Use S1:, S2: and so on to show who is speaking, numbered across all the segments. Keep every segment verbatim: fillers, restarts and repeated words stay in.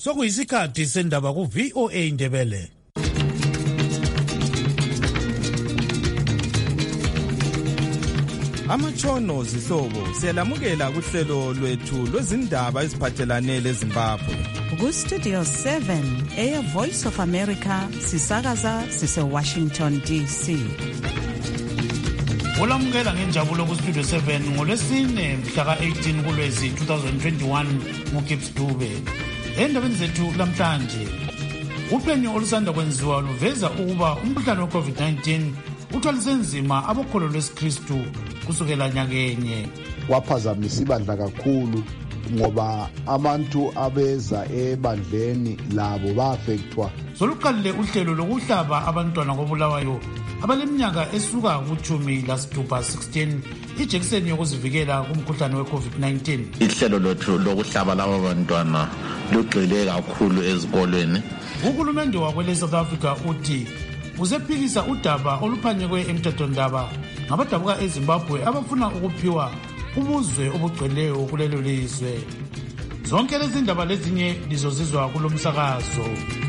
S1: Sokuyisikhathi sendaba ku V O A Ndebele.
S2: Amatshono zihlobo siyalamukela kuhlelo lwethu lwezindaba eziphathelane leZimbabwe.
S3: Ku Studio seven, Air Voice of America, sisakaza sise Washington D C.
S1: Olamukela ngenjabulo ku Studio seven ngolwesine mhla ka eighteen kuLwezi twenty twenty-one nguGibbs Dube. Endabeni zethu lamhlanje, uphenyo olusanda kwenziwa luveza ukuba umkhuhlane we-COVID nineteen uthwalise nzima abakholwa lesiKristu kusukela nyakenye.
S4: Waphazamisa ibandla kakhulu ngoba abantu abeza ebandleni labo baafektwa.
S1: Soluqalile uhlelo lokuhlaba abantwana kobulawayo abaleminyaka esuka kuchumi lasithupha sixteen ijekiseni yokuzivikela kumkhuhlane we-COVID nineteen.
S5: Ihlelo lothu lokuhlaba laba bantwana lugxile kakhulu ezikolweni.
S1: Uhulumende wakwele South Africa uthi uzephikisa udaba oluphanyekwe emthethondaba ngabadabuka eZimbabwe abafuna ukuphiwa ubuzwe obugcweleyo kulelo lizwe. Zonke lezi ndaba lezinye lizozizwa kulomsakazo.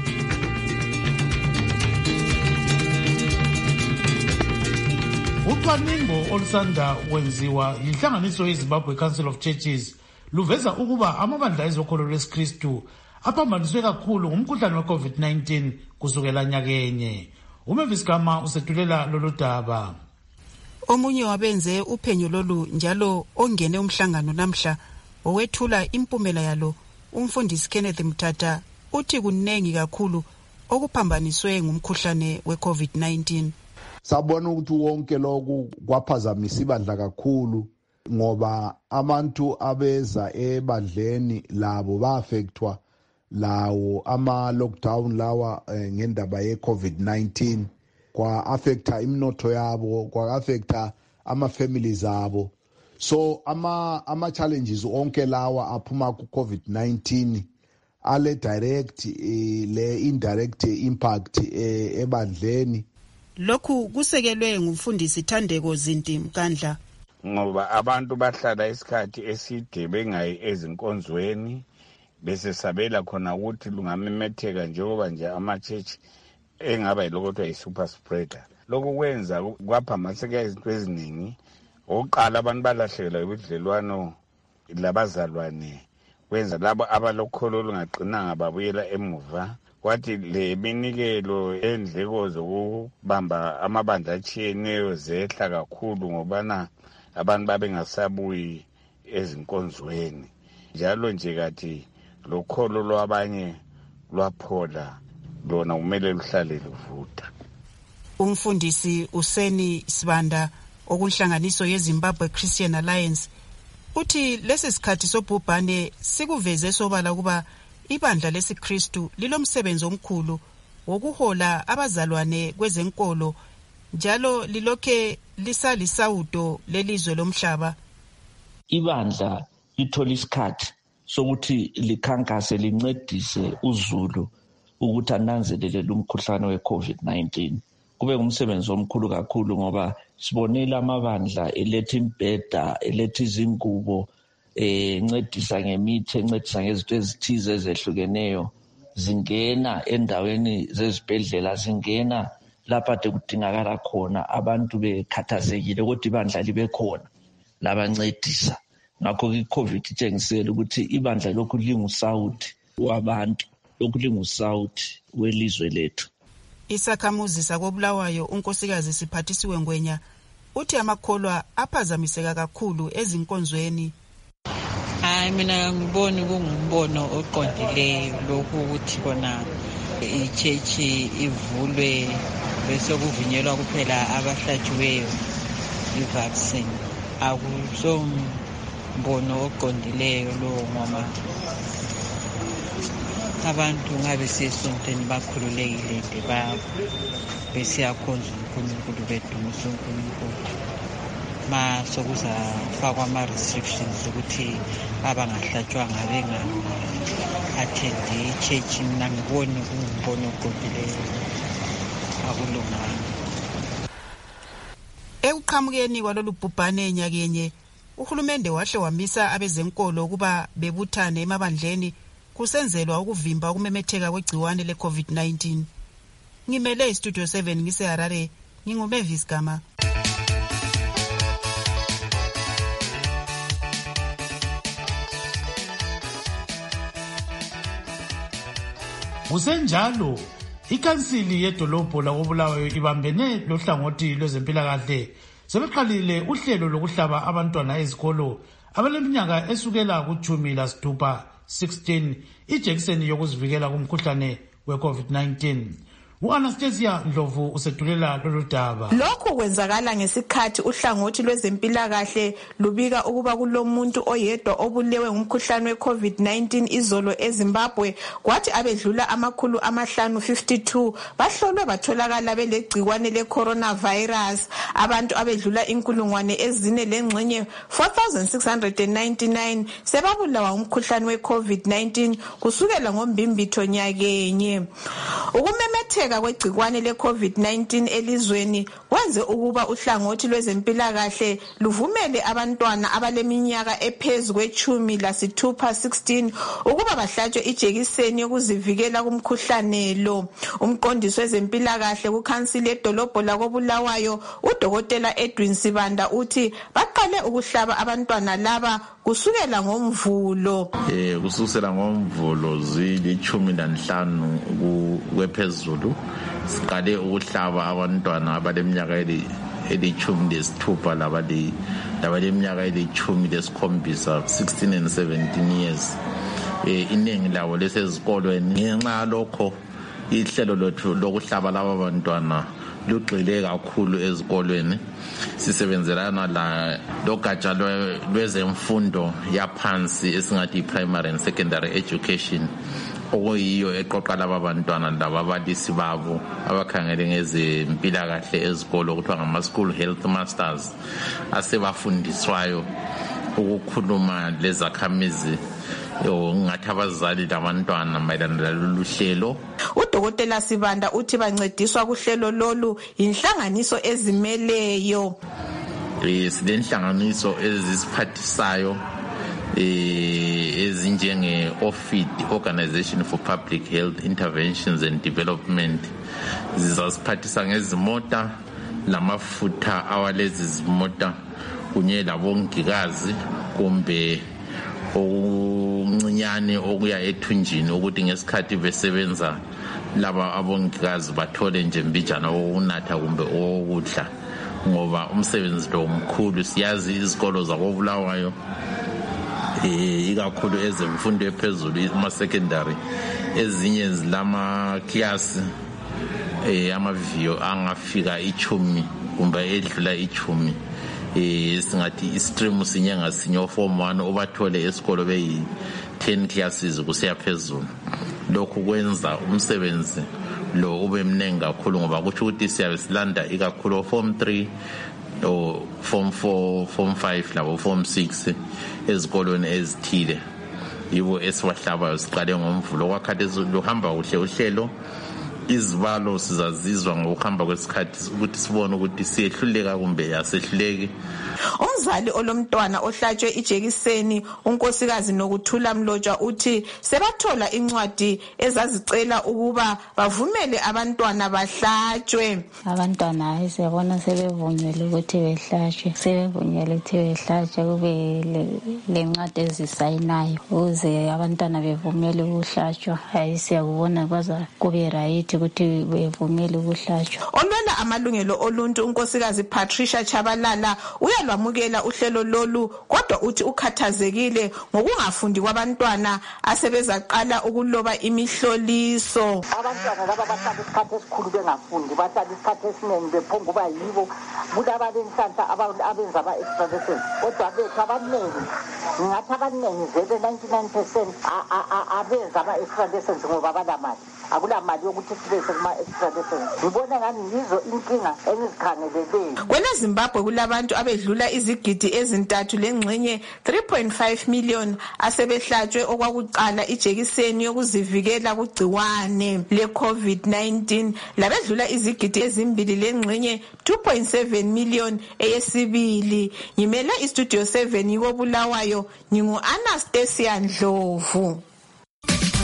S1: Ucwaningo olusanda kwenziwa yinhlanganiso yeZimbabwe Council of Churches luveza ukuba amabandla ezokholo lesiKristu aphambaniswe kakhulu ngumkhuhlane we-COVID nineteen kusukela nyakenye. uMavis Gama usetulela lolu daba.
S6: Omunye wabenze uphenyo lolu njalo ongene umhlangano namhla owethula impumela yalo, umfundisi Kenneth Mthatha uthi kunengi kakhulu okuphambaniswe ngumkhuhlane we-COVID nineteen.
S4: Sabona ukuthi wonke lokhu kwaphazamisa ibandla kakhulu ngoba abantu abeza ebandleni labo baafektwa lawo ama lockdown lawa eh, ngendaba ye-COVID nineteen kwa affecta imnotho yabo, kwa affecta ama families abo. So ama ama challenges onke lawa aphuma ku COVID nineteen ale direct eh, le indirect impact eh, ebandleni.
S6: Lokhu kusekelwe ngumfundisi Thandeko Zinti Mkandla.
S7: Ngoba abantu bahlala isikhathi eside bengayi ezinkonzweni bese sabela khona ukuthi lungamemetheka njengoba nje ama-church engaba yilokho yi-super spreader. Lokhu kwenza kwaphambaniseka izinto eziningi. Oqala abantu balahlekelwa ubudlelwano labazalwane, kwenza labo abalokholo olungaqinanga babuyela emuva. Kwathi le minikelo endleko zokubamba amabandla atshiyeneyo zehla kakhulu ngobana abantu babengasabuyi ezinkonzweni. Njalo nje kathi lokholo lwabanye lwaphola, lona kumele luhlale luvuta.
S6: Umfundisi Useni Sibanda okunhlanganiso yeZimbabwe Christian Alliance uthi lesi sikhathi sobhubhane sikuveze sobala kuba ibandla lesiKristu lilomsebenzi omkhulu wokuhola abazalwane kwezenkolo njalo lilokhe lisalisawudo lelizwe lomhlaba.
S8: Ibandla lithola isikhathi sokuthi likhankase lincedise uZulu ukuthi ananzelele lumkhuhlane we-COVID nineteen. Kube ngumsebenzi omkhulu kakhulu ngoba sibonela amabandla eletha imbheda, eletha izingubo, encedisa ngemithi, encedisa ngezinto ezithize ezehlukeneyo, zingena endaweni zezibhedlela, zingena lapha kudingakala khona abantu bekhathazekile ukuthi ibandla libe khona labancedisa. Ngakho i-COVID itshengisela ukuthi ibandla lokhu lingusawuthi wabantu, lokhu lingusawuthi welizwe lethu.
S6: Isakhamuzi sakobulawayo unkosikazi Siphathisiwe Ngwenya uthi amakholwa aphazamiseka kakhulu ezinkonzweni.
S9: Hayi, mina ngibona kungumbono oqondileyo lokhu ukuthi bona ichechi ivulwe bese kuvunyelwa kuphela abahlatshiweyo i-vaccine. Akusombono oqondileyo lowo ngoba abantu ngabe sesontweni bakhululekile nje besiyakhonza uNkulunkulu bedumisa uNkulunkulu. Ma sokuzafakwa ama-restrictions ukuthi abangahlatshwanga benga-athendi i-church, mina ngibona kungumbono oqondileyo, akulunganga.
S6: Ekuqhamukeni kwalolu bhubhane nyakenye, uhulumende wahle wamisa abezenkolo kuba bebuthane emabandleni kusenzelwa ukuvimba ukumemetheka kwegciwane le-COVID nineteen. Ngimele iStudio seven ngise-Harare, nginguMavis Gama.
S1: Kusenjalo, ikansili yedolobho lakoBulawayo ibambene lohlangothi lwezempilakahle sebeqalile uhlelo lokuhlaba abantwana ezikolo abaleminyaka esukela kuchumi lasithupha sixteen ijekiseni yokuzivikela kumkhuhlane we-COVID nineteen. U-Anastasia Ndlovu usedulela lolu daba.
S10: Lokhu kwenzakala ngesikhathi uhlangothi lwezempilakahle lubika ukuba kulomuntu oyedwa obulewe ngumkhuhlane we-COVID nineteen izolo eZimbabwe, kwathi abedlula amakhulu amahlanu fifty-two bahlolwe batholakala belegciwane le-coronavirus. Abantu abedlula inkulungwane ezine lengxenye four thousand six hundred ninety-nine sebabulawa ngumkhuhlane we-COVID nineteen kusukela ngombimbitho nyakenye. Ukumemetheka kwegcikwane le-COVID nineteen elizweni wenze ukuba uhlangothi lwezempilakahle luvumele abantwana abaleminyaka ephezu kwechumi lasithupha sixteen ukuba bahlatshwe ijekiseni yokuzivikela kumkhuhlane lo. Umqondisi wezempilakahle kukhansili yedolobho lakoBulawayo uDokotela Edwin Sibanda uthi baqale ukuhlaba abantwana laba kusukela ngomvulo.
S5: Eh kusukela ngomvulo zilithumi nanhlanu kwephezulu siqale ukuhlaba abantwana abaleminyaka elithumi lesithupha labali labaleminyaka elithumi lesikhombisa sixteen and seventeen years. Eh iningi lawo lesezikolweni ngenxa lokho ihlelo lothu lokuhlaba laba bantwana lugxile kakhulu ezikolweni. Sisebenzelana la logatsha lwezemfundo yaphansi esingathi primary and secondary education okuyiyo eqoqa laba bantwana lababalisi babo abakhangele ngezempilakahle ezikolo kuthiwa ngama-school health masters asebafundiswayo ukukhuluma lezakhamizi ngathi abazali labantwana mayelana lalolu hlelo.
S10: Udokotela Sibanda uthi bancediswa kuhlelo lolu inhlanganiso ezimeleyo.
S5: Silenhlanganiso ezisiphathisayo ezinjenge O F I D, Organization for Public Health Interventions and Development. Zizasiphathisa ngezimota lamafutha awalezi zimota kunye labongikazi kumbe okuncinyane okuya ethunjini ukuthi ngesikhathi besebenza laba abongikazi bathole nje mbijana okunatha kumbe okudla, ngoba umsebenzi lo mkhulu. Siyazi izikolo zakoBulawayo eh ikakhulu ezemfundo ephezulu ama-secondary ezinye zilama class eh amaviyo angafika ichumi kumbe edlula ichumi. Eh singathi istream sinye ngasinye form one obathole esikolo beyi ten classes kusiya phezulu. Lokho kwenza umsebenzi lo ube mnengi kakhulu ngoba kuthi ukuthi siyabe silanda ikakhulu form three o form four form five labo form six ezikolweni ezithile yibo esiwahlabayo siqale ngomvulo kwakhathi luhamba kuhle uhlelo. Izibalo sizazizwa ngokuhamba kwesikhathi ukuthi sibone ukuthi siyehluleka kumbe yasehluleki.
S10: Umzali olomntwana ohlatshwe ijekiseni unkosikazi Nokuthula Mlotshwa uthi sebathola incwadi ezazicela ukuba bavumele abantwana bahlatshwe.
S11: Abantwana ayisebona sebevunyelwe ukuthi behlatshwe, sebevunyelwe ukuthi behlatshwe kube lencwadi ezisayinayo ukuze abantwana bevumele ukuhlatshwa. Ayisiyakubona kwaza kube right ukuthi bevumele ukuhlatshwa.
S10: Olwela amalungelo oluntu unkosikazi Patricia Chabalala uyalwamukela uhlelo lolu, kodwa uthi ukhathazekile ngokungafundi kwabantwana asebezaqala ukuloba imihloliso.
S12: Abantwana laba bahlala isikhathi esikhulu bengafundi, bahlala isikhathi esiningi bephonga uba yibo kulabalenhlanhla abenza ama-extra lessons, kodwa bethu abaningi ngathi abaningi vele ninety-nine percent abenza ama-extra lessons ngoba banamali. Akulamali yokuthi sibese kuma-extra lessons. Ngibona ngani yizo inkinga engizikhangeleleyo.
S10: Kwele Zimbabwe kulabantu abedlula izigidi ezintathu lengxenye three point five million asebehlatshwe okwakuqala ijekiseni yokuzivikela kugciwane le-COVID nineteen, labedlula izigidi ezimbili lengxenye two point seven million eyesibili. Ngimele iStudio seven yikoBulawayo, ngingu Anastasia Ndlovu.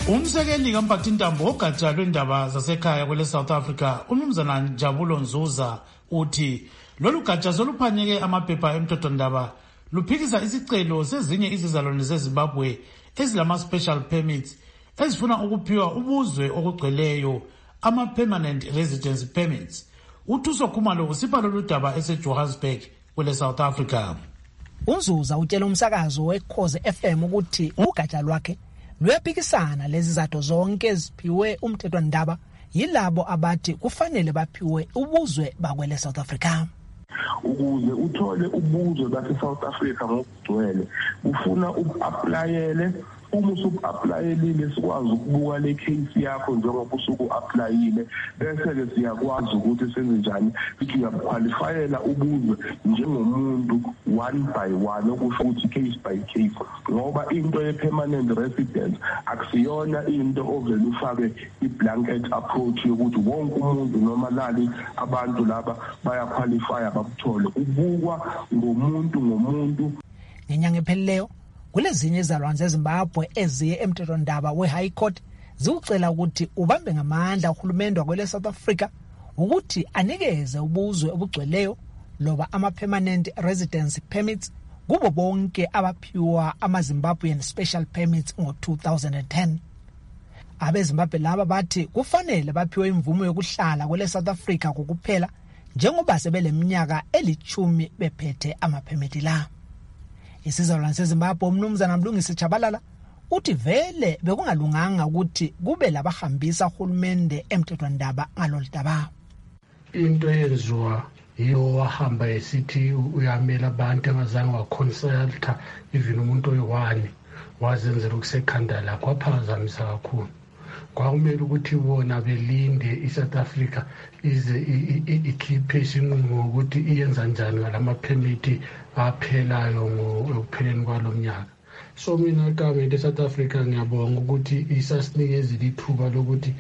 S1: Umsekeli kaMphathintambo ogatsha lwendaba zasekhaya kwele South Africa uMnumzana Njabulo Nzuza uthi lolu gatsha soluphanyeke amaphepha emthethwandaba luphikisa isicelo sezinye izizalwane zeZimbabwe ezilama special permits ezifuna ukuphiwa ubuzwe okugcweleyo ama-permanent residence permits. UThuso Khumalo usipha lolu daba eseJohannesburg kwele South Africa.
S13: UNzuza utshela umsakazo weKhozi F M ukuthi ugatsha lwakhe luyaphikisana lezi zato zonke eziphiwe umthethwandaba yilabo abathi kufanele baphiwe ubuzwe bakwele South Africa.
S14: Ukuze uthole ubuzwe base South Africa ngokugcwele ufuna uku-applyele. Uma usuku-applyelile sikwazi ukubuka le case yakho njengoba usuku-applyile bese-ke siyakwazi ukuthi senze njani ukuthi uyaqualifyela ubuzwe njengomuntu one by one okusho ukuthi case by case ngoba into ye-permanent residence akusiyona into ovele ufake i-blanket approach yokuthi wonke umuntu noma lali abantu laba bayaqualifya bakuthole ubukwa ngomuntu ngomuntu.
S13: Ngenyanga ephelileyo kulezinye izalwane zeZimbabwe eziye emthethwandaba we-High Court ziucela ukuthi ubambe ngamandla uhulumende wakwele South Africa ukuthi anikeze ubuzwe obugcweleyo loba ama-permanent residence permits kubo bonke abaphiwa ama-Zimbabwean special permits ngo-two thousand ten. AbeZimbabwe laba bathi kufanele baphiwe imvumo yokuhlala kwele South Africa kokuphela njengoba sebeleminyaka elichumi bephethe ama-permit la. Isizalwane seZimbabwe uMnumzana Mlungisi Chabalala uthi vele bekungalunganga ukuthi kube labahambisa uhulumende emthethwandaba ngaloludaba.
S15: Into yenziwa yiyo wahamba esithi uyamela abantu engazange waconsulta even umuntu oyi-one wazenzela ukusekhanda lakho waphazamisa kakhulu. Kwakumele ukuthi bona belinde iSouth Africa ize ikhiphe isinqumo ukuthi iyenza njani ngalama-permit aphelayo ngokupheleni kwalo mnyaka. So mina iGovernment eSouth Africa ngiyabonga ukuthi isasinikeza ithuba lokuthi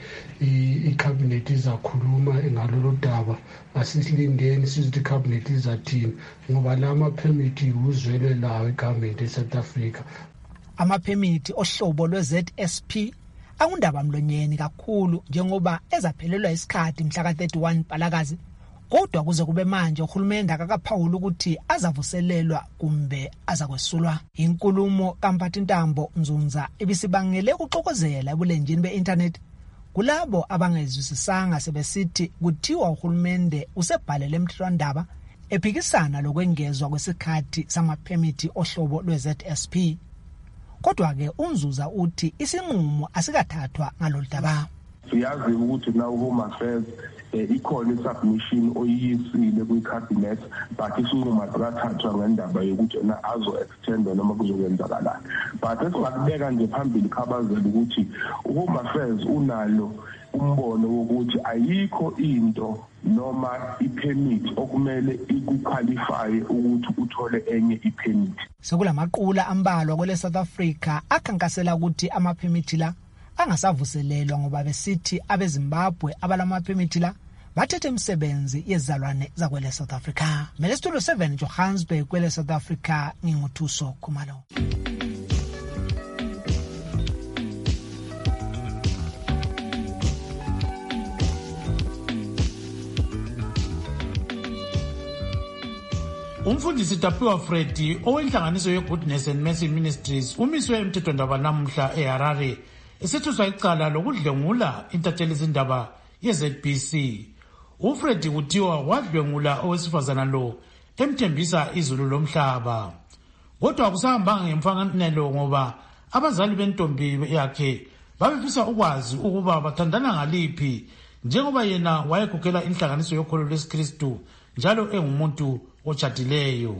S15: iCabinet izakhuluma ngalolu daba. Asisilindeni sizothi iCabinet izathini ngoba lama-permit uzwele lawo iGovernment eSouth Africa.
S13: Ama-permit ohlobo lwe-Z S P akundaba mlonyeni kakhulu njengoba ezaphelelwa isikhathi mhla ka thirty-one Balakazi kodwa kuze kube manje uhulumende akakaphawula ukuthi azavuselelwa kumbe azakwesulwa. Inkulumo kaMphathintambo Nzuza ibisibangele ukuxokozela ebulenjini be-internet kulabo abangezwisisanga sebesithi kuthiwa uhulumende usebhalele emthethwandaba ephikisana lokwengezwa kwesikhathi sama-permit ohlobo lwe-Z S P. Kodwa ke uNzuza uthi isinqumo asikathathwa ngaloludaba.
S14: Siyazi ukuthi na uHome Affairs ikhona isubmission oyisile kwiCabinet but isinqumo asikathathwa ngendaba yokuthi na azo extend noma kuzokwenzakala. But esingakubeka nje phambili khabazela ukuthi uHome Affairs unalo umbono wokuthi ayikho into noma ipermit okumele ikuqualify ukuthi uthole enye ipermit.
S13: Sekulamaqula ambalwa kwele South Africa akhankasela ukuthi ama-permit la angasavuselelwa ngoba besithi abeZimbabwe abalama-permit la bathethe imisebenzi yezalwane zakwele South Africa. Mele Studio seven Johannesburg kwele South Africa nginguthuso Khumalo.
S1: Umfundisi Tapiwa Freddy owenhlanganiso ye-Goodness and Mercy Ministries umiswe emthethwandaba namuhla eHarare esethuswa icala lokudlengula intatheli zindaba ye-Z B C. UFreddy kuthiwa wadlengula owesifazana lo emthembisa izulu lomhlaba. Kodwa akusahambanga ngemfanelo ngoba abazali bentombi yakhe babefisa ukwazi ukuba bathandana ngaliphi njengoba yena wayegugela inhlanganiso yokholo lwesikristu njalo engumuntu ochadileyo.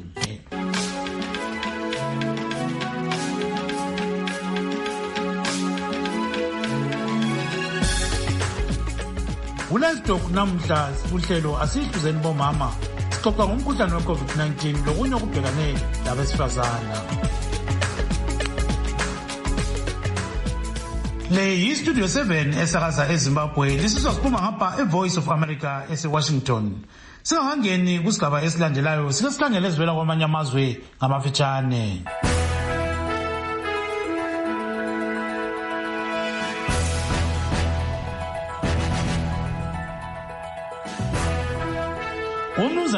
S1: Ulasdok namhla uhlelo asihluzeni bomama sixoxa ngomkhuhlane we-COVID nineteen lokunye okubhekane labesifazana. Le yi-Studio seven esakaza eZimbabwe lisizwa siphuma ngapha eVoice of America ese-Washington. Singakangeni kusigaba esilandelayo sike sikhangele ezivela kwamanye amazwe ngamafitshane.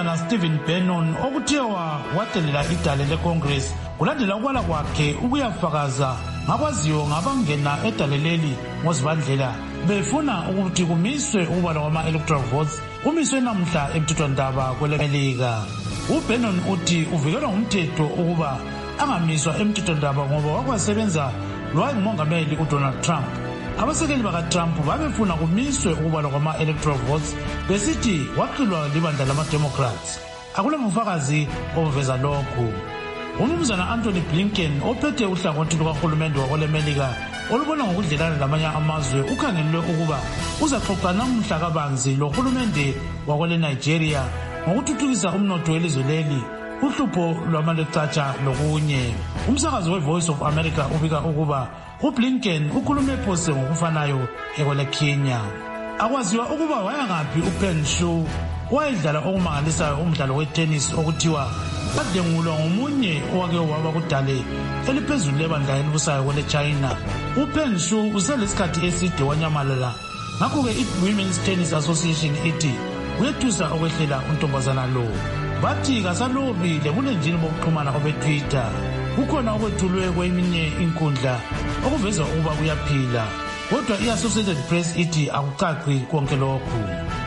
S1: umnumzana Stephen Bannon okuthiwa wadelela idale leCongress kulandela ukwala kwakhe ukuyafakaza ngakwaziyo ngabangena edaleleli ngozibandlela befuna ukuthi kumiswe ukubala kwama-electoral votes kumiswe namhla emthethwandaba kwelemelika. uBannon uthi uvikelwa ngumthetho ukuba angamiswa emthethwandaba ngoba wakwasebenza lwayengumongameli uDonald Trump. Abasekeli bakaTrump babefuna kumiswe ukubalwa kwama-electoral votes besithi waqilwa libandla lama-Democrats. Akula bufakazi obuveza lokhu. Umnumzana Anthony Blinken ophethe uhlangothi lukahulumende wakwelemelika olubona ngokudlelana lamanye amazwe ukhangelwe ukuba uzaxoxa namhla kabanzi lohulumende wakwele Nigeria ngokuthuthukisa umnotho welizwe leli, uhlupho lwamalecatsha lokunye. Umsakazo we-Voice of America ubika ukuba uBlinken ukhulume phose ngokufanayo ekwele Kenya. Akwaziwa ukuba wayangaphi uPeng Shuai wayedlala okumangalisayo umdlalo wetennis okuthiwa kadengulwa ngomunye owake waba kudale eliphezulu lebandla elibusayo kwele China. uPeng Shuai uselesikhathi eside wanyamalala, ngakho-ke i-Women's Tennis Association ithi uyethusa okwehlela untombazana lo. Bathi kasalobile kulenjini bokuxhumana obe-Twitter kukhona okwethulwe kweminye inkundla okuveza ukuba kuyaphila, kodwa i-Associated Press ithi akucaci konke lokhu.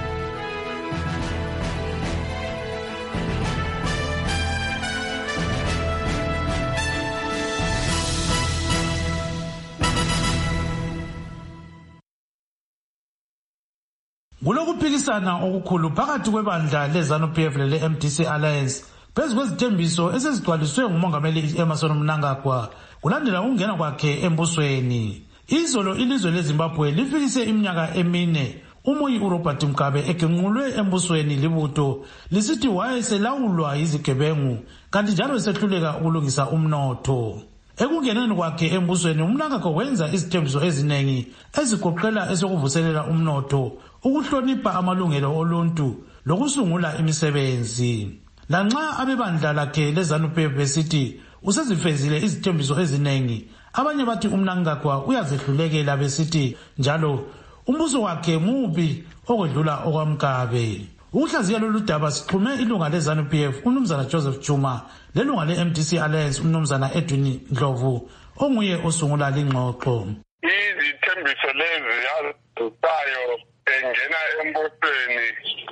S1: Kulokuphikisana okukhulu phakathi kwebandla leZANU-P F lele-M D C Alliance phezu kwezithembiso esezigcwaliswe ngumongameli Emmerson Mnangagwa kulandela ukungena kwakhe embusweni. Izolo ilizwe leZimbabwe lifikise iminyaka emine uMoyi uRobert Mugabe egenqulwe embusweni libutho lisithi wayeselawulwa yizigebengu kanti njalo esehluleka ukulungisa umnotho. Ekungeneni kwakhe embusweni uMnangagwa wenza izithembiso eziningi ezigoqela esokuvuselela umnotho, ukuhlonipha amalungelo oluntu lokusungula imisebenzi. Lanxa abebandla lakhe leZANU-P F besithi usezifezile izithembiso eziningi, abanye bathi uMnangagwa uyazehlulekela besithi njalo umbuso wakhe mubi okwedlula okwaMgabe. Ukuhlaziya lolu daba sixhume ilunga leZANU-P F uMnumzana Joseph Chuma lelunga le-M D C Alliance uMnumzana Edwin Ndlovu onguye osungula lingxoxo.
S16: Izithembiso lezi yazisayo engena embusweni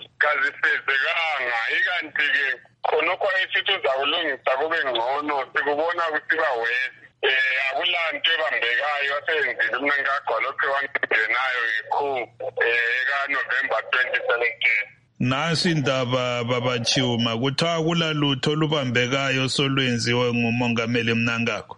S16: kazifezekanga, ikanti-ke khonokho esithi uzakulungisa kube ngcono sikubona kusiba wesi. Eh akulanto ebambekayo asenzile uMnangagwa lokho wangenayo ikhu eh kaNovember twenty seventeen.
S17: Nasi indaba baba Chuma kuthiwa kulalutho olubambekayo solwenziwe ngumongameli Mnangagwa.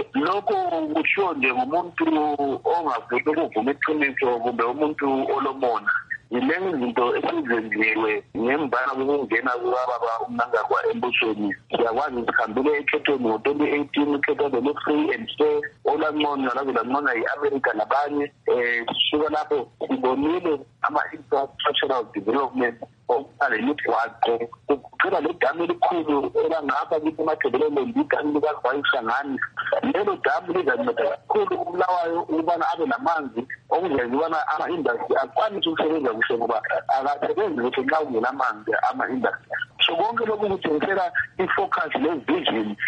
S16: Lokho kusho nje ngumuntu ongavumi ukuvuma iqiniso kumbe umuntu olomona. Yilezi zinto esizenziwe ngembala kokungena kwababa uMnangagwa embusweni. Siyakwazi sikhambile ekhethweni ngo-twenty eighteen ukhetho le-free and fair olangcono lazolangcona yi-America nabanye. Um suka lapho sibonile ama-infrastructural development okale imigwaqo ukuthola le damu elikhulu elangapha kithi emadolobheni idamu likaVayihlangani. Lelo damu lizanceda kakhulu uBulawayo ukubana abe namanzi okuzenza ukubana ama-industry akwanise ukusebenza kuhle ngoba akasebenzi kuhle nxa kungenamanzi ama-industry. So konke lokhu kutshengisela i-focus le-vision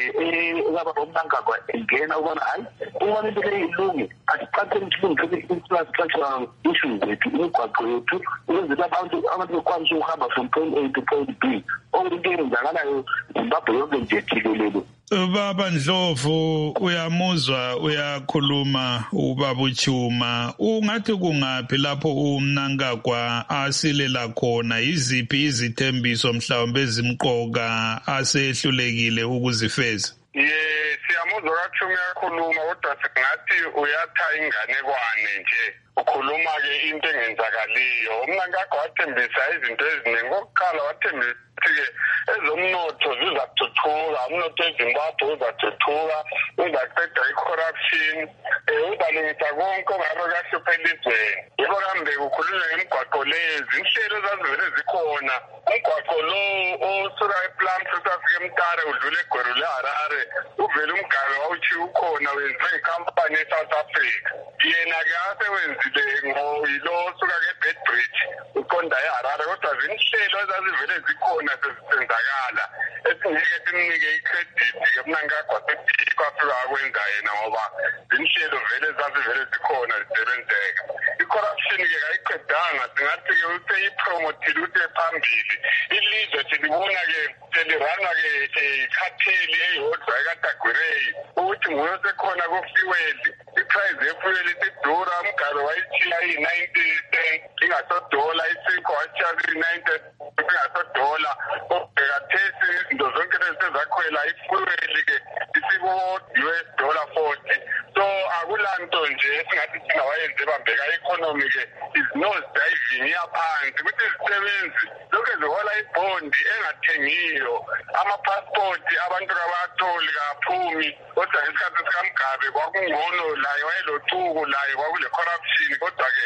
S16: um ekababa uMnangagwa engena ukubana hayi ukubana into leyo ilunge asiqatheni silungise i-infrastructural issues zethu, imigwaqo yethu ukwenzela abantu abantu bekwanisa ukuhamba from point A to point B. Okuyinto eyenzakalayo Zimbabwe yonke nje jikelele.
S17: Baba Ndlovu uyamuzwa uyakhuluma ubaba uChuma, ungathi kungaphi lapho uMnangagwa asilela khona, yiziphi izithembiso mhlawumbe ezimqoka asehlulekile ukuzifeza?
S16: Ye siyamuzwa kaChuma uyakhuluma kodwa singathi uyatha inganekwane nje. Ukhuluma ke into engenzakaliyo. uMnangagwa wathembisa izinto eziningi. Okokuqala wathembisa ukuthi ezomnotho zizathuthuka, umnotho eZimbabwe uzathuthuka, uzaqeda i-corruption, uzalungisa konke ongabe kahlupha elizweni. Yebo kambe kukhulunywa ngemigwaqo lezi, inhlelo zazivele zikhona. Umgwaqo lo osuka ePlum South Africa eMtare udlule eGweru leHarare uvele uMgabe
S18: ukuthi ukhona wenziwe inkampani eSouth Africa yena-ke asewenzile ngoyilo suka ke-Bedbridge uqonda eHarare kodwa zinhlelo ezazivele zikhona sezisenzakala esingeke simnike i-credit-ke Mnangagwa sekho afika akwenza yena ngoba zinhlelo vele zazivele zikhona zisebenzeka. I-corruption-ke kayiqedanga singathi-ke useyipromotile use phambili ilizwe silibona-ke selirana-ke ikhatheli eyodwa ekatagwireyi ukuthi nguye osekhona kufuweli i-price yefuweli isidura umgalo wayithiya iyi-ninety cent ingasodola isikho wathiya iyi-ninety ingasodola obhekathesi izinto zonke lezisezakhwela ifuweli-ke isiku-U S dollar forty. So akulanto nje esingathi thina wayenze bambeka i-economy-ke is nose diving iyaphansi ukuthi izisebenzi lokhu zihola ibhondi engathengiyo ama-passport abantu kabatholi kaphumi kodwa ngesikhathi sikaMgabe kwakungcono laye wayelocuku laye kwakule-corruption kodwa-ke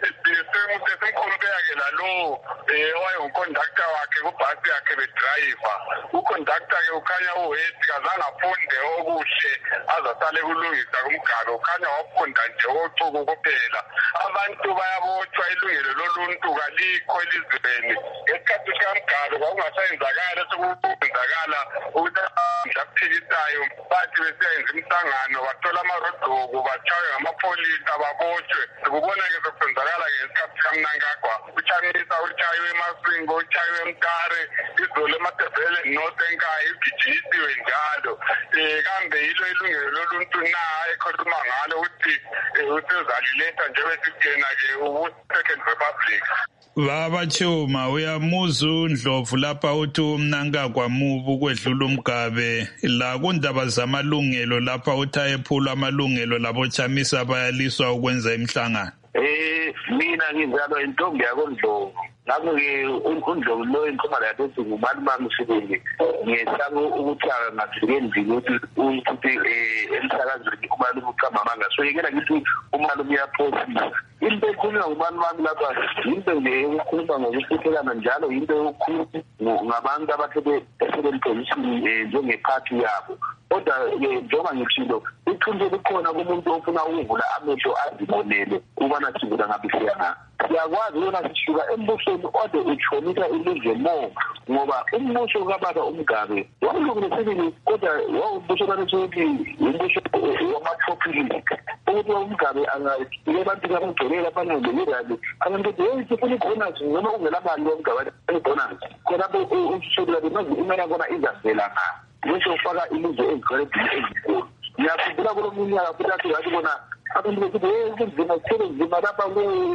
S18: sesimkompea-ke lalo owayengukondakta wakhe kubhasi yakhe bedrayiva ukondakta-ke ukhanya uwest kazange afunde okuhle azasale kulungisa kumgalo ukhanya wafunda nje ocuku kuphela. Abantu bayabotshwa ilungelo loluntu kalikho elizweni ngesikhathi sikamgalo kwakungasayenzakala sekukwenzakala ukuthi laphikisayo bathi besiyayenza imihlangano bathola amarodoko batshaywe ngamapholisa babotshwe. Sikubona-ke sokwenzakala-ke ngesikhathi sikamNangagwa uchanisa utshaywe eMasingo utshaywe eMtare izolo eMadebele north enkaya igijisiwe njalo um kambe yilo ilungelo loluntu na ekhuluma ngalo ukuthi usezaliletha njengesitena-ke ubu-Second Republic.
S17: Baba Chuma uyamuza uNdlovu lapha uthi uMnangagwa mubu ukwedlula uMgabe la kundaba zamalungelo lapha uthi ayephula amalungelo labo chamisa bayaliswa ukwenza imihlangano.
S16: Eh mina ngizalwa intombi yakoNdlovu ngakho-ke uNdlovu lo inkomala yathi ngubani bami uSibili ngiyesaba ukuthi angavikeli ukuthi ukuthi emsakazweni umalume uqamba amanga soyekela ngithi umalume uyaphosisa into ekhulunywa ngubani bami lapha into le yokukhuluma ngokufuthelana njalo into yokukhuluma ngabantu abasebemposition njengephathi yabo kodwa njengoba ngithilo iqiniso likhona kumuntu ofuna ukuvula amehlo azibonele ukubana sivula ngabisiyana siyakwazi yona sisuka embusweni ode utshonisa ilizwe mo ngoba umbuso kababa uMgabe wakulungiselele kodwa wawumbuso kaNtsothi umbuso wamathopiliki ukuthi uMgabe angayike abantu abangcwele abanye ngiyirali abantu beyithi funa ibonus noma ungela mali yoMgabe ibonus khona ususola bemazi imali kona izavela na ngisho ufaka ilizwe ezigcwele ezinkulu ngiyakhumbula kulomunyaka futhi athi yathi bona abantu bethi kunzima kunzima lapha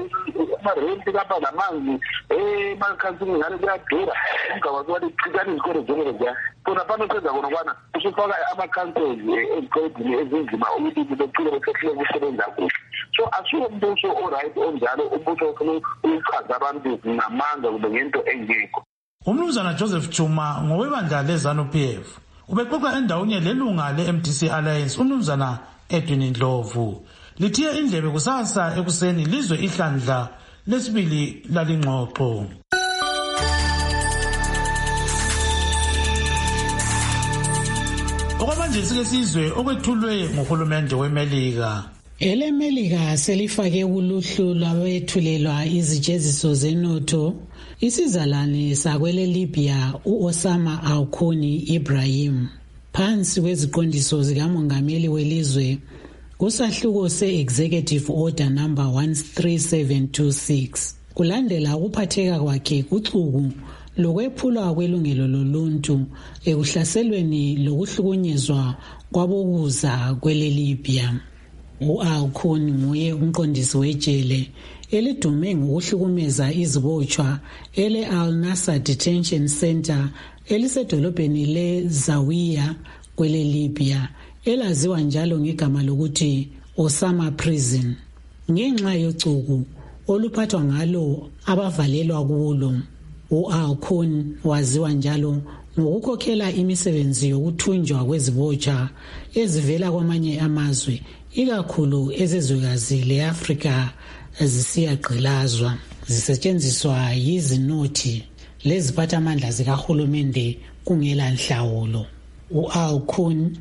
S16: kumarenti lapha namanzi emakhansini ngane kuyadura umgaba wathi qikani izikole zonke nje khona pano senza kona kwana usufaka amakhanseli ezigcwele ezinzima ukuthi beqile besehle ukusebenza kuhle. So asiyo mbuso oright onjalo umbuso ofuna ukuchaza abantu namanga kube ngento engekho.
S1: Umnumzana Joseph Chuma ngowebandla leZANU-P F ubexoxa endaweni lelunga le-M D C Alliance umnumzana Edwin Ndlovu lithiye indlebe kusasa ekuseni lizwe ihlandla lesibili lalingxoxo. Okwamanje sike sizwe okwethulwe nguhulumende weMelika.
S19: EleMelika selifake uluhlu lwabethulelwa izijeziso zenotho isizalwane sakwele Libya uOsama Alkhuni Ibrahim phansi kweziqondiso zikamongameli welizwe kusahluko se-Executive Order number one three seven two six kulandela ukuphatheka kwakhe kuchuku lokwephulwa kwelungelo loluntu ekuhlaselweni lokuhlukunyezwa kwabokuza kwele Libya. U-Alkhuni nguye umqondisi wejele elidume ngokuhlukumeza izibotshwa ele-Al Nasa Detention Center elisedolobheni le-Zawiya kwele Libya elaziwa njalo ngegama lokuthi Osama Prison ngenxa yocuku oluphathwa ngalo abavalelwa kulo. U-Alkhuni waziwa njalo ngokukhokhela imisebenzi yokuthunjwa kwezibotshwa ezivela kwamanye amazwe ikakhulu ezizwekazi le-Afrika zisiyagqilazwa zisetshenziswa yizinothi leziphathamandla zikahulumende kungela nhlawulo. U-Alkhuni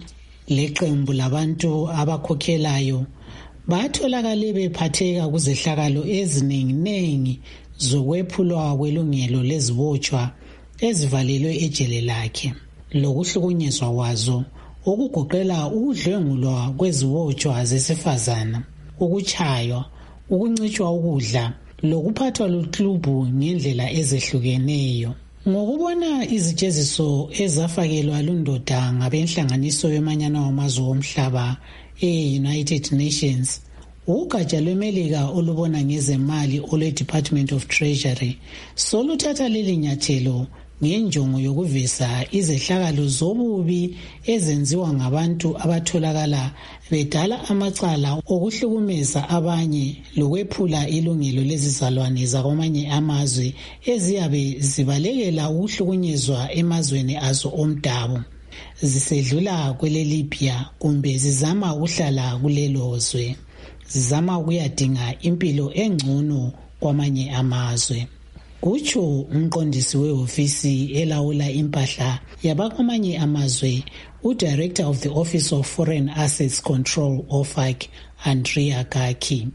S19: leqembu labantu abakhokhelayo batholakale bephatheka kuzehlakalo eziningi-nengi zokwephulwa kwelungelo lezibotshwa ezivalelwe ejele lakhe lokuhlukunyezwa kwazo okugoqela ukudlwengulwa kwezibotshwa zesifazana, ukuchaywa, ukuncitshwa ukudla lokuphathwa luklubu ngendlela ezehlukeneyo. Ngokubona izijeziso ezafakelwa lundoda ngabenhlanganiso yomanyano wamazwe omhlaba e-United Nations, ugatsha lweMelika olubona ngezemali olwe-Department of Treasury soluthatha leli nyathelo ngenjongo yokuveza izehlakalo zobubi ezenziwa ngabantu abatholakala bedala amacala okuhlukumeza abanye lokwephula ilungelo lezizalwane zakwamanye amazwe eziyabe zibalekela ukuhlukunyezwa emazweni azo omdabu, zisedlula kwele Libya kumbe zizama ukuhlala kulelozwe, zizama ukuyadinga impilo engcono kwamanye amazwe. Kutsho umqondisi wehhovisi elawula impahla yabakwamanye amazwe, uDirector of the Office of Foreign Assets Control O F A C, Andrea Gaki.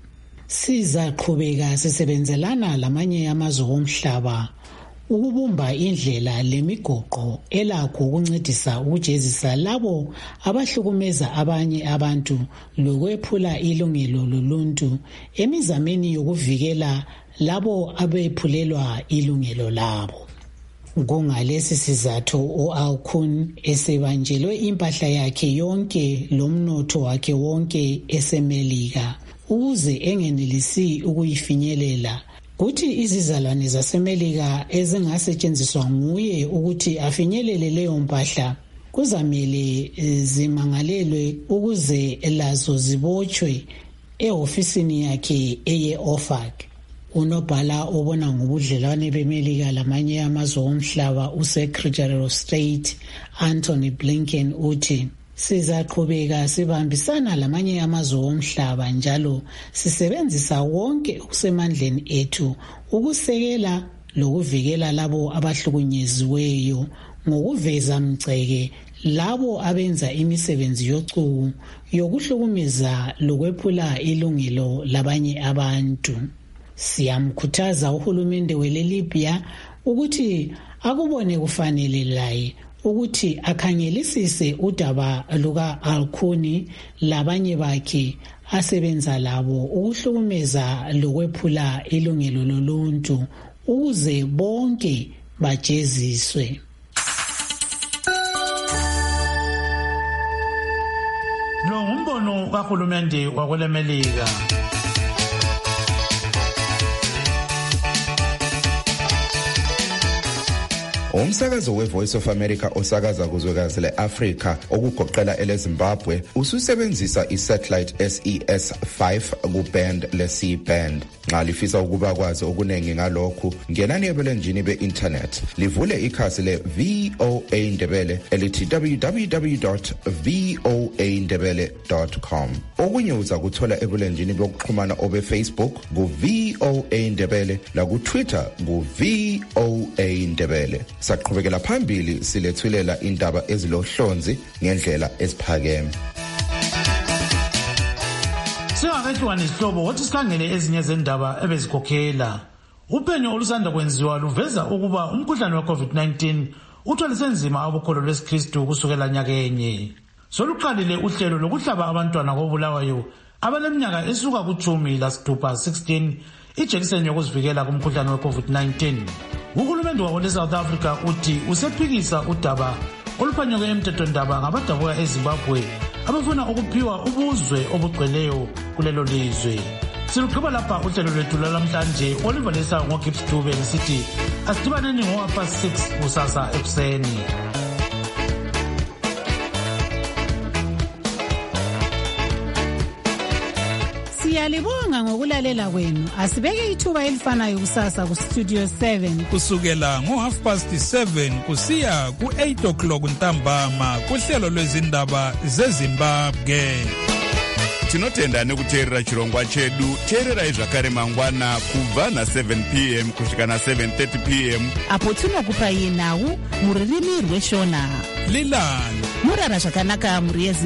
S19: Sizaqhubeka sisebenzelana lamanye amazwe omhlaba ukubumba indlela lemigoqo elakho ukuncedisa ukujezisa labo abahlukumeza abanye abantu lokwephula ilungelo loluntu emizameni yokuvikela labo abephulelwa ilungelo labo. Kungalesi sizathu u-Alkun esebanjelwe impahla yakhe yonke lomnotho wakhe wonke eseMelika ukuze engenelisi ukuyifinyelela, kuthi izizalwane zaseMelika ezingasetshenziswa nguye ukuthi afinyelele leyo mpahla kuzamele zimangalelwe ukuze lazo zibotshwe ehofisini yakhe eye-O F A C. Unobhala obona ngobudlelwane beMelika lamanye amazwe omhlaba uSecretary of State Anthony Blinken uthi sizaqhubeka sibambisana lamanye amazwe omhlaba njalo sisebenzisa wonke okusemandleni ethu ukusekela lokuvikela labo abahlukunyeziweyo ngokuveza mgceke labo abenza imisebenzi yocuku yokuhlukumeza lokwephula ilungelo labanye abantu. Siyamkhuthaza uhulumende wele Libya ukuthi akubone kufanele laye ukuthi akhangelisise udaba luka Alkuni labanye bakhe asebenza labo ukuhlukumeza lokwephula ilungelo loluntu ukuze bonke bajeziswe.
S1: Lo ngumbono kahulumende wakwelemelika.
S20: Umsakazo we-Voice of America osakaza kuzwekazi le-Afrika okugoqela ele-Zimbabwe ususebenzisa i-satellite S E S five ku-band le-C band. Nxa lifisa ukuba kwazi okunengi ngalokhu, ngenani ebulenjini be-internet livule ikhasi le-V O A Ndebele elithi w w w dot v o a ndebele dot com. Okunye uza kuthola ebulenjini bokuxhumana obe-Facebook ku-V O A Ndebele laku-Twitter ku-V O A Ndebele. Saqhubekela phambili silethulela indaba ezilohlonzi ngendlela esiphakeme.
S1: Singakehlukanisa isihlobo wathi sikhangele ezinye zendaba ebezikhokhela. Uphenyo olusanda kwenziwa luveza ukuba umkhuhlane we-COVID nineteen uthwalise nzima abokholo lwesikristu kusukela nyakenye. Soluqalile uhlelo lokuhlaba abantwana koBulawayo abaleminyaka esuka kuchumi lasithupha sixteen ijekiseni yokuzivikela kumkhuhlane we-COVID nineteen. Uhulumende wawo le-South Africa uthi usephikisa udaba oluphanyeke emthethwandaba ngabadabuka eZimbabwe abafuna ukuphiwa ubuzwe obugcweleyo kulelo lizwe. Silugqiba lapha uhlelo lwethu lwalamhlanje oluvalisa ngoGibbs Dube lisithi asidibaneni ngo-half six kusasa ekuseni.
S13: Siyalibonga ngokulalela kwenu. Asibeke ithuba elifanayo kusasa ku Studio seven
S17: kusukela ngo half past seven kusiya ku eight o'clock ntambama kuhlelo lwezindaba zeZimbabwe.
S21: Tinotenda nekuteerera chirongwa chedu. Teererai zvakare mangwana kubva na seven p m kusvika na seven thirty p m
S3: apo tinokupai nhau muririmi rweshona.
S17: Lilani
S3: murara zvakanaka muri